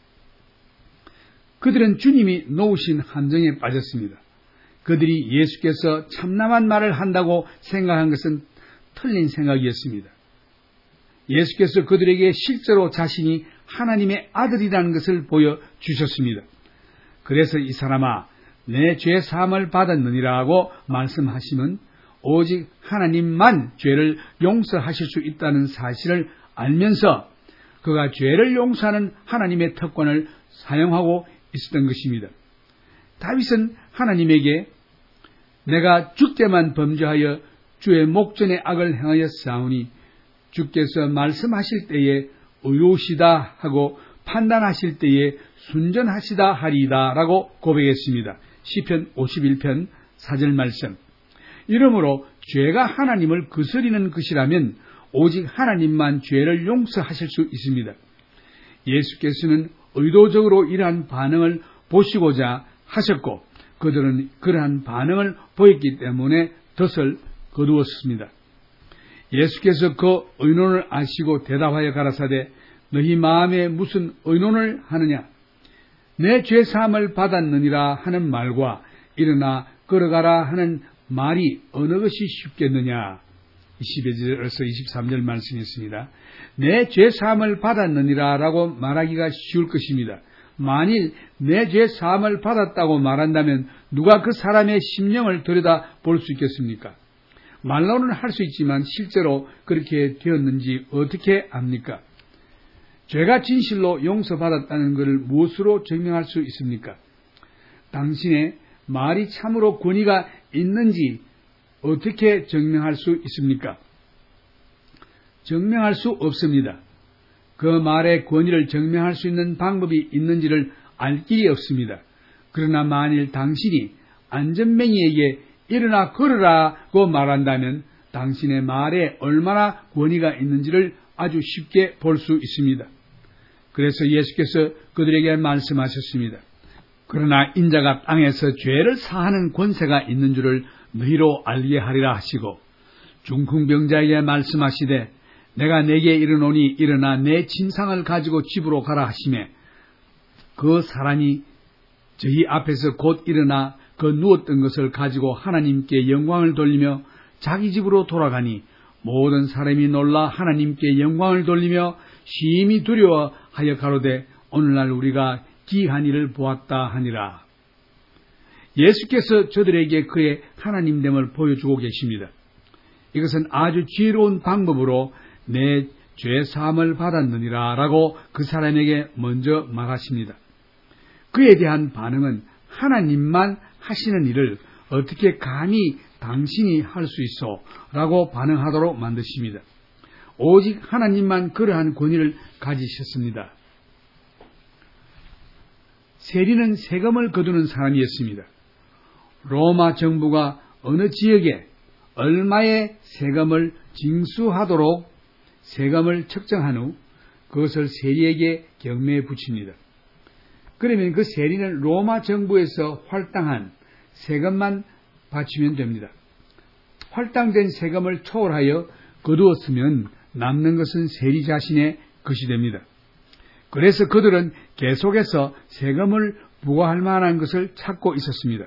그들은 주님이 놓으신 함정에 빠졌습니다. 그들이 예수께서 참남한 말을 한다고 생각한 것은 틀린 생각이었습니다. 예수께서 그들에게 실제로 자신이 하나님의 아들이라는 것을 보여주셨습니다. 그래서 이 사람아, 내 죄 사함을 받았느니라고 말씀하시면 오직 하나님만 죄를 용서하실 수 있다는 사실을 알면서 그가 죄를 용서하는 하나님의 특권을 사용하고 있었던 것입니다. 다윗은 하나님에게 내가 주께만 범죄하여 주의 목전에 악을 행하여 싸우니 주께서 말씀하실 때에 의로우시다 하고 판단하실 때에 순전하시다 하리이다 라고 고백했습니다. 시편 51편 4절 말씀. 이러므로 죄가 하나님을 거스리는 것이라면 오직 하나님만 죄를 용서하실 수 있습니다. 예수께서는 의도적으로 이러한 반응을 보시고자 하셨고 그들은 그러한 반응을 보였기 때문에 덫을 거두었습니다. 예수께서 그 의논을 아시고 대답하여 가라사대 너희 마음에 무슨 의논을 하느냐? 내 죄사함을 받았느니라 하는 말과 일어나 걸어가라 하는 말이 어느 것이 쉽겠느냐. 22절에서 23절 말씀이 있습니다. 내 죄사함을 받았느니라 라고 말하기가 쉬울 것입니다. 만일 내 죄사함을 받았다고 말한다면 누가 그 사람의 심령을 들여다 볼 수 있겠습니까? 말로는 할 수 있지만 실제로 그렇게 되었는지 어떻게 압니까? 죄가 진실로 용서받았다는 것을 무엇으로 증명할 수 있습니까? 당신의 말이 참으로 권위가 있는지 어떻게 증명할 수 있습니까? 증명할 수 없습니다. 그 말의 권위를 증명할 수 있는 방법이 있는지를 알 길이 없습니다. 그러나 만일 당신이 안전뱅이에게 일어나 걸으라고 말한다면 당신의 말에 얼마나 권위가 있는지를 아주 쉽게 볼 수 있습니다. 그래서 예수께서 그들에게 말씀하셨습니다. 그러나 인자가 땅에서 죄를 사하는 권세가 있는 줄을 너희로 알게 하리라 하시고 중풍병자에게 말씀하시되 내가 내게 이르노니 일어나 내 침상을 가지고 집으로 가라 하시매 그 사람이 저희 앞에서 곧 일어나 그 누웠던 것을 가지고 하나님께 영광을 돌리며 자기 집으로 돌아가니 모든 사람이 놀라 하나님께 영광을 돌리며 심히 두려워하여 가로되 오늘날 우리가 기이한 일을 보았다 하니라. 예수께서 저들에게 그의 하나님됨을 보여주고 계십니다. 이것은 아주 지혜로운 방법으로 내 죄사함을 받았느니라 라고 그 사람에게 먼저 말하십니다. 그에 대한 반응은 하나님만 하시는 일을 어떻게 감히 당신이 할 수 있어? 라고 반응하도록 만드십니다. 오직 하나님만 그러한 권위를 가지셨습니다. 세리는 세금을 거두는 사람이었습니다. 로마 정부가 어느 지역에 얼마의 세금을 징수하도록 세금을 측정한 후 그것을 세리에게 경매에 붙입니다. 그러면 그 세리는 로마 정부에서 활당한 세금만 바치면 됩니다. 활당된 세금을 초월하여 거두었으면 남는 것은 세리 자신의 것이 됩니다. 그래서 그들은 계속해서 세금을 부과할 만한 것을 찾고 있었습니다.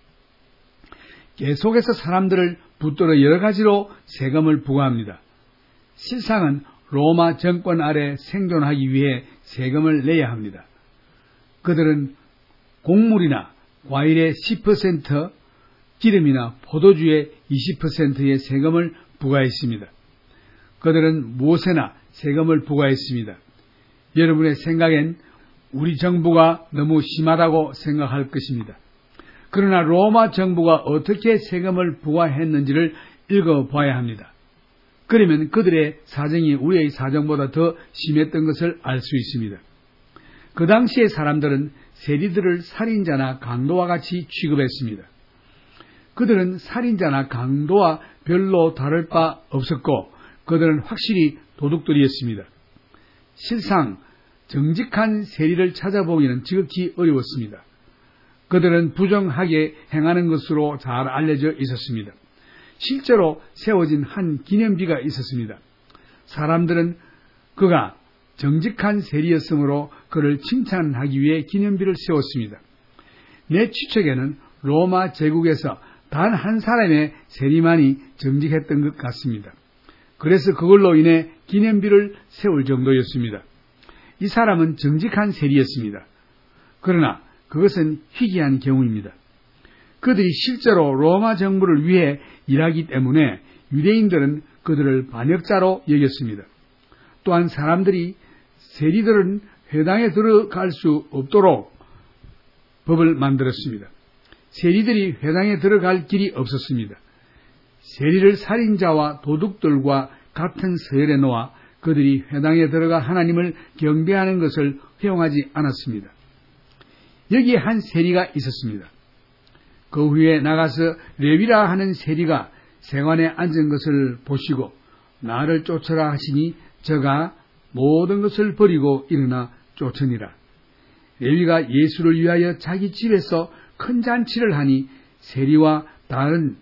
계속해서 사람들을 붙들어 여러 가지로 세금을 부과합니다. 실상은 로마 정권 아래 생존하기 위해 세금을 내야 합니다. 그들은 곡물이나 과일의 10%, 기름이나 포도주의 20%의 세금을 부과했습니다. 그들은 무엇에나 세금을 부과했습니다. 여러분의 생각엔 우리 정부가 너무 심하다고 생각할 것입니다. 그러나 로마 정부가 어떻게 세금을 부과했는지를 읽어봐야 합니다. 그러면 그들의 사정이 우리의 사정보다 더 심했던 것을 알 수 있습니다. 그 당시의 사람들은 세리들을 살인자나 강도와 같이 취급했습니다. 그들은 살인자나 강도와 별로 다를 바 없었고 그들은 확실히 도둑들이었습니다. 실상 정직한 세리를 찾아보기는 지극히 어려웠습니다. 그들은 부정하게 행하는 것으로 잘 알려져 있었습니다. 실제로 세워진 한 기념비가 있었습니다. 사람들은 그가 정직한 세리였으므로 그를 칭찬하기 위해 기념비를 세웠습니다. 내 추측에는 로마 제국에서 단 한 사람의 세리만이 정직했던 것 같습니다. 그래서 그걸로 인해 기념비를 세울 정도였습니다. 이 사람은 정직한 세리였습니다. 그러나 그것은 희귀한 경우입니다. 그들이 실제로 로마 정부를 위해 일하기 때문에 유대인들은 그들을 반역자로 여겼습니다. 또한 사람들이 세리들은 회당에 들어갈 수 없도록 법을 만들었습니다. 세리들이 회당에 들어갈 길이 없었습니다. 세리를 살인자와 도둑들과 같은 서열에 놓아 그들이 회당에 들어가 하나님을 경배하는 것을 허용하지 않았습니다. 여기에 한 세리가 있었습니다. 그 후에 나가서 레위라 하는 세리가 세관에 앉은 것을 보시고 나를 쫓으라 하시니 저가 모든 것을 버리고 일어나 쫓으니라. 레위가 예수를 위하여 자기 집에서 큰 잔치를 하니 세리와 다른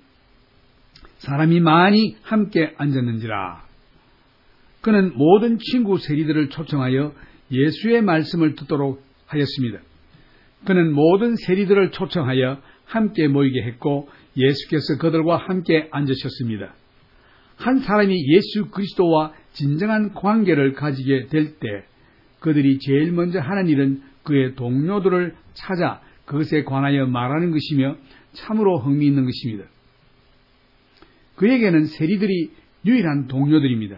사람이 많이 함께 앉았는지라. 그는 모든 친구 세리들을 초청하여 예수의 말씀을 듣도록 하였습니다. 그는 모든 세리들을 초청하여 함께 모이게 했고 예수께서 그들과 함께 앉으셨습니다. 한 사람이 예수 그리스도와 진정한 관계를 가지게 될 때 그들이 제일 먼저 하는 일은 그의 동료들을 찾아 그것에 관하여 말하는 것이며 참으로 흥미있는 것입니다. 그에게는 세리들이 유일한 동료들입니다.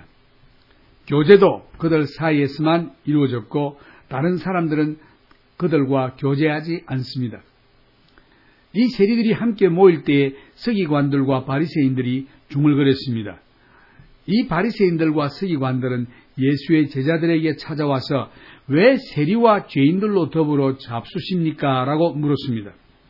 교제도 그들 사이에서만 이루어졌고 다른 사람들은 그들과 교제하지 않습니다. 이 세리들이 함께 모일 때에 서기관들과 바리새인들이 중얼거렸습니다. 이 바리새인들과 서기관들은 예수의 제자들에게 찾아와서 왜 세리와 죄인들로 더불어 잡수십니까? 라고 물었습니다.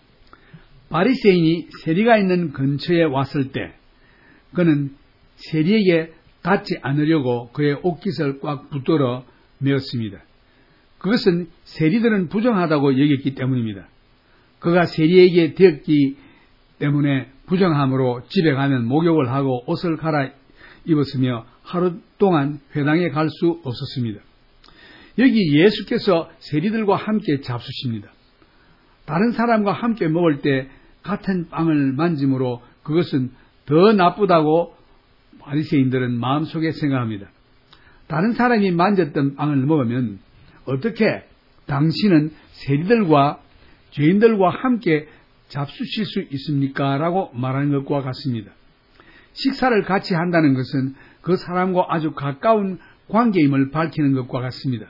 바리새인이 세리가 있는 근처에 왔을 때 그는 세리에게 닿지 않으려고 그의 옷깃을 꽉 붙들어 메었습니다. 그것은 세리들은 부정하다고 여겼기 때문입니다. 그가 세리에게 되었기 때문에 부정함으로 집에 가면 목욕을 하고 옷을 갈아입었으며 하루 동안 회당에 갈 수 없었습니다. 여기 예수께서 세리들과 함께 잡수십니다. 다른 사람과 함께 먹을 때 같은 빵을 만짐으로 그것은 더 나쁘다고 바리새인들은 마음속에 생각합니다. 다른 사람이 만졌던 빵을 먹으면 어떻게 당신은 세리들과 죄인들과 함께 잡수실 수 있습니까? 라고 말하는 것과 같습니다. 식사를 같이 한다는 것은 그 사람과 아주 가까운 관계임을 밝히는 것과 같습니다.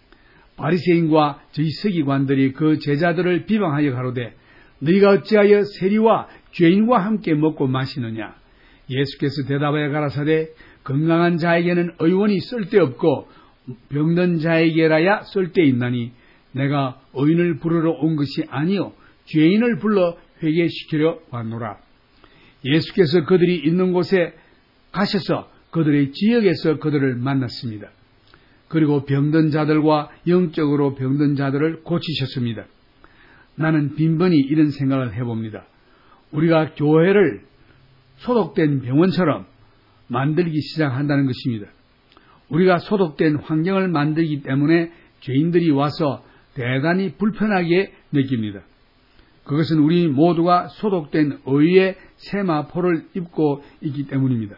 바리새인과 저희 서기관들이 그 제자들을 비방하여 가로되 너희가 어찌하여 세리와 죄인과 함께 먹고 마시느냐? 예수께서 대답하여 가라사대 건강한 자에게는 의원이 쓸데없고 병든 자에게라야 쓸데있나니 내가 의인을 부르러 온 것이 아니요 죄인을 불러 회개시키려 왔노라. 예수께서 그들이 있는 곳에 가셔서 그들의 지역에서 그들을 만났습니다. 그리고 병든 자들과 영적으로 병든 자들을 고치셨습니다. 나는 빈번히 이런 생각을 해봅니다. 우리가 교회를 소독된 병원처럼 만들기 시작한다는 것입니다. 우리가 소독된 환경을 만들기 때문에 죄인들이 와서 대단히 불편하게 느낍니다. 그것은 우리 모두가 소독된 의의 세마포를 입고 있기 때문입니다.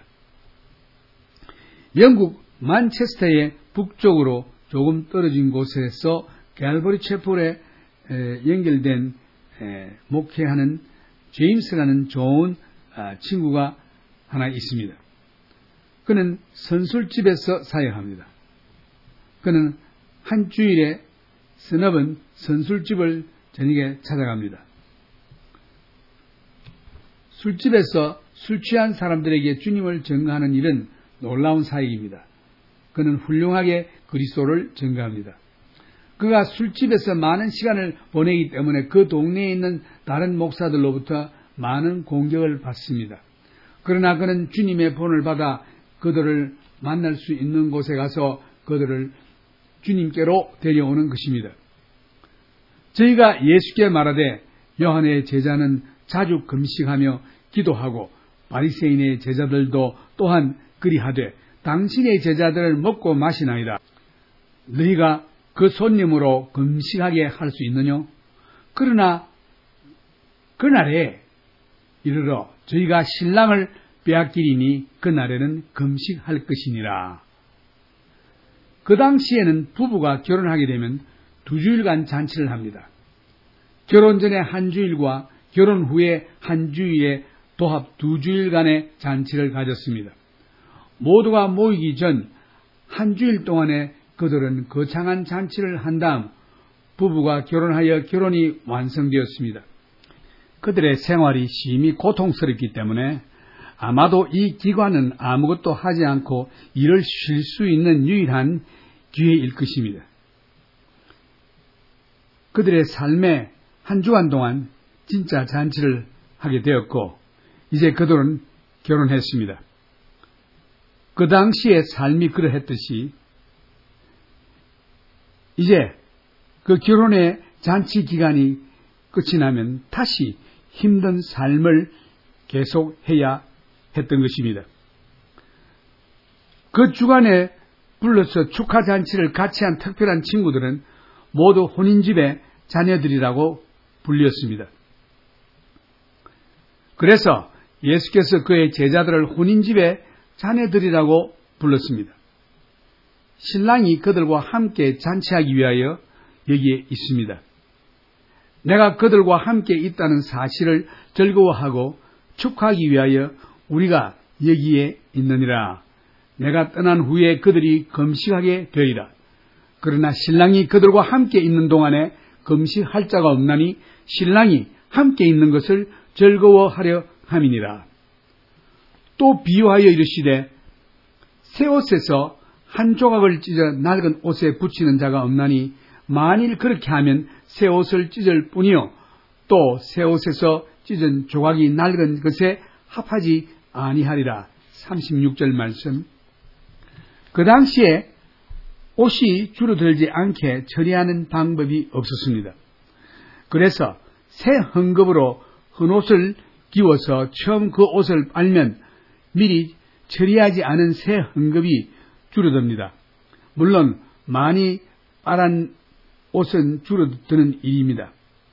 영국 만체스터의 북쪽으로 조금 떨어진 곳에서 갤버리 채플에 연결된 목회하는 제임스라는 좋은 친구가 하나 있습니다. 그는 선술집에서 사역합니다. 그는 한 주일에 서너 번 선술집을 저녁에 찾아갑니다. 술집에서 술 취한 사람들에게 주님을 증거하는 일은 놀라운 사역입니다. 그는 훌륭하게 그리스도를 증거합니다. 그가 술집에서 많은 시간을 보내기 때문에 그 동네에 있는 다른 목사들로부터 많은 공격을 받습니다. 그러나 그는 주님의 본을 받아 그들을 만날 수 있는 곳에 가서 그들을 주님께로 데려오는 것입니다. 저희가 예수께 말하되 요한의 제자는 자주 금식하며 기도하고 바리새인의 제자들도 또한 그리하되 당신의 제자들을 먹고 마시나이다. 너희가 그 손님으로 금식하게 할 수 있느냐? 그러나 그날에 이르러 저희가 신랑을 빼앗기리니 그날에는 금식할 것이니라. 그 당시에는 부부가 결혼하게 되면 2주일간 잔치를 합니다. 결혼 전에 한 주일과 결혼 후에 한 주일에 도합 2주일간의 잔치를 가졌습니다. 모두가 모이기 전 한 주일 동안에 그들은 거창한 잔치를 한 다음 부부가 결혼하여 결혼이 완성되었습니다. 그들의 생활이 심히 고통스럽기 때문에 아마도 이 기관은 아무것도 하지 않고 일을 쉴 수 있는 유일한 기회일 것입니다. 그들의 삶의 한 주간 동안 진짜 잔치를 하게 되었고 이제 그들은 결혼했습니다. 그 당시의 삶이 그러했듯이 이제 그 결혼의 잔치 기간이 끝이 나면 다시 힘든 삶을 계속해야 했던 것입니다. 그 주간에 불러서 축하 잔치를 같이 한 특별한 친구들은 모두 혼인집에 자녀들이라고 불렸습니다. 그래서 예수께서 그의 제자들을 혼인집의 자녀들이라고 불렀습니다. 신랑이 그들과 함께 잔치하기 위하여 여기에 있습니다. 내가 그들과 함께 있다는 사실을 즐거워하고 축하하기 위하여 우리가 여기에 있느니라. 내가 떠난 후에 그들이 금식하게 되리라. 그러나 신랑이 그들과 함께 있는 동안에 금식할 자가 없나니 신랑이 함께 있는 것을 즐거워하려 함이니라. 또 비유하여 이르시되 새 옷에서 한 조각을 찢어 낡은 옷에 붙이는 자가 없나니 만일 그렇게 하면 새 옷을 찢을 뿐이요 또 새 옷에서 찢은 조각이 낡은 것에 합하지 아니하리라. 36절 말씀. 그 당시에 옷이 줄어들지 않게 처리하는 방법이 없었습니다. 그래서 새 헝겊으로 헌 옷을 기워서 처음 그 옷을 빨면 미리 처리하지 않은 새 헝겊이 줄어듭니다. 물론 많이 빨은 옷은 줄어드는 일입니다.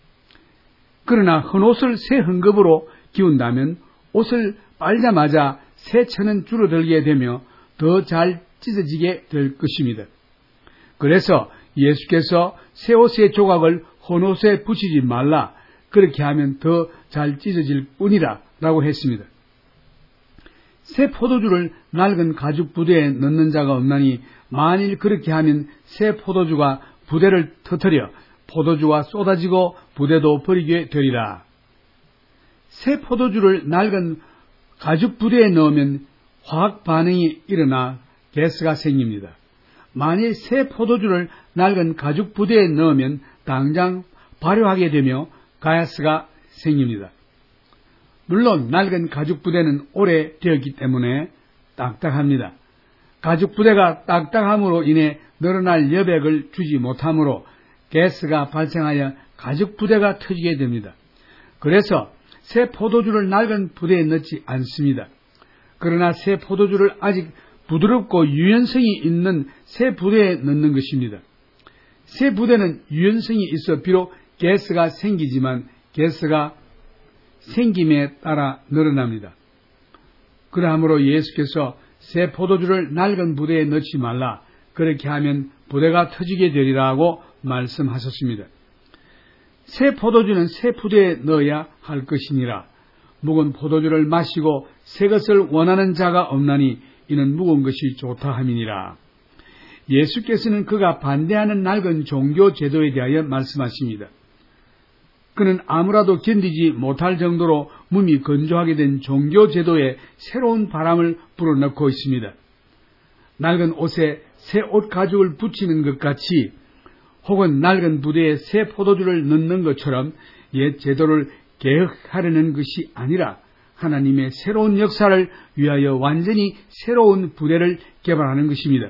그러나 헌 옷을 새 헝겊으로 기운다면 옷을 빨자마자 새 천은 줄어들게 되며 더 잘 찢어지게 될 것입니다. 그래서 예수께서 새 옷의 조각을 헌 옷에 붙이지 말라. 그렇게 하면 더 잘 찢어질 뿐이라 라고 했습니다. 새 포도주를 낡은 가죽 부대에 넣는 자가 없나니 만일 그렇게 하면 새 포도주가 부대를 터뜨려 포도주가 쏟아지고 부대도 버리게 되리라. 새 포도주를 낡은 가죽 부대에 넣으면 화학 반응이 일어나 가스가 생깁니다. 만일 새 포도주를 낡은 가죽 부대에 넣으면 당장 발효하게 되며 가스가 생깁니다. 물론 낡은 가죽 부대는 오래되었기 때문에 딱딱합니다. 가죽 부대가 딱딱함으로 인해 늘어날 여백을 주지 못하므로 가스가 발생하여 가죽 부대가 터지게 됩니다. 그래서 새 포도주를 낡은 부대에 넣지 않습니다. 그러나 새 포도주를 아직 부드럽고 유연성이 있는 새 부대에 넣는 것입니다. 새 부대는 유연성이 있어 비록 가스가 생기지만 가스가 생김에 따라 늘어납니다. 그러므로 예수께서 새 포도주를 낡은 부대에 넣지 말라. 그렇게 하면 부대가 터지게 되리라고 말씀하셨습니다. 새 포도주는 새 부대에 넣어야 할 것이니라. 묵은 포도주를 마시고 새 것을 원하는 자가 없나니 이는 묵은 것이 좋다 함이니라. 예수께서는 그가 반대하는 낡은 종교 제도에 대하여 말씀하십니다. 그는 아무라도 견디지 못할 정도로 몸이 건조하게 된 종교 제도에 새로운 바람을 불어넣고 있습니다. 낡은 옷에 새 옷 가죽을 붙이는 것 같이 혹은 낡은 부대에 새 포도주를 넣는 것처럼 옛 제도를 개혁하려는 것이 아니라 하나님의 새로운 역사를 위하여 완전히 새로운 부대를 개발하는 것입니다.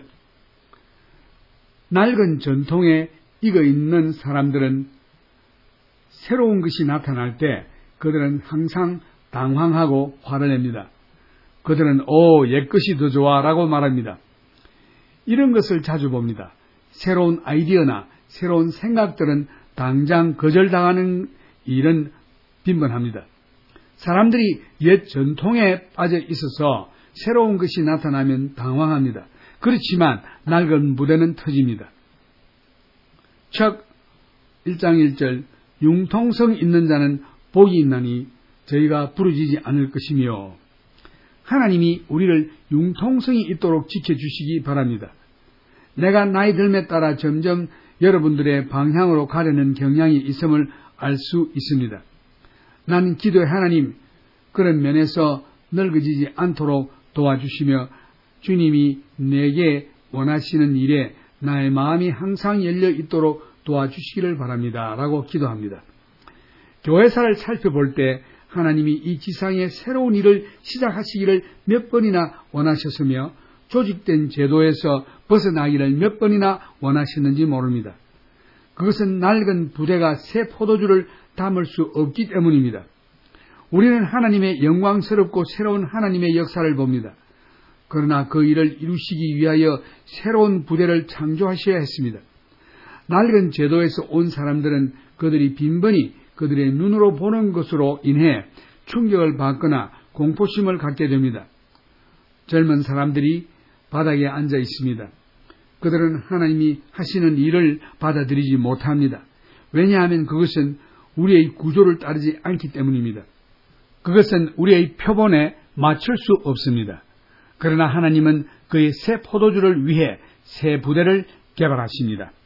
낡은 전통에 익어 있는 사람들은 새로운 것이 나타날 때 그들은 항상 당황하고 화를 냅니다. 그들은 옛것이 더 좋아라고 말합니다. 이런 것을 자주 봅니다. 새로운 아이디어나 새로운 생각들은 당장 거절당하는 일은 빈번합니다. 사람들이 옛 전통에 빠져 있어서 새로운 것이 나타나면 당황합니다. 그렇지만 낡은 부대는 터집니다. 척 1장 1절 융통성 있는 자는 복이 있나니 저희가 부르짖지 않을 것이며 하나님이 우리를 융통성이 있도록 지켜주시기 바랍니다. 내가 나이 들매 따라 점점 여러분들의 방향으로 가려는 경향이 있음을 알 수 있습니다. 나는 기도해 하나님 그런 면에서 늙어지지 않도록 도와주시며 주님이 내게 원하시는 일에 나의 마음이 항상 열려 있도록 도와주시기를 바랍니다. 라고 기도합니다. 교회사를 살펴볼 때 하나님이 이 지상에 새로운 일을 시작하시기를 몇 번이나 원하셨으며 조직된 제도에서 벗어나기를 몇 번이나 원하셨는지 모릅니다. 그것은 낡은 부대가 새 포도주를 담을 수 없기 때문입니다. 우리는 하나님의 영광스럽고 새로운 하나님의 역사를 봅니다. 그러나 그 일을 이루시기 위하여 새로운 부대를 창조하셔야 했습니다. 낡은 제도에서 온 사람들은 그들이 빈번히 그들의 눈으로 보는 것으로 인해 충격을 받거나 공포심을 갖게 됩니다. 젊은 사람들이 바닥에 앉아 있습니다. 그들은 하나님이 하시는 일을 받아들이지 못합니다. 왜냐하면 그것은 우리의 구조를 따르지 않기 때문입니다. 그것은 우리의 표본에 맞출 수 없습니다. 그러나 하나님은 그의 새 포도주를 위해 새 부대를 개발하십니다.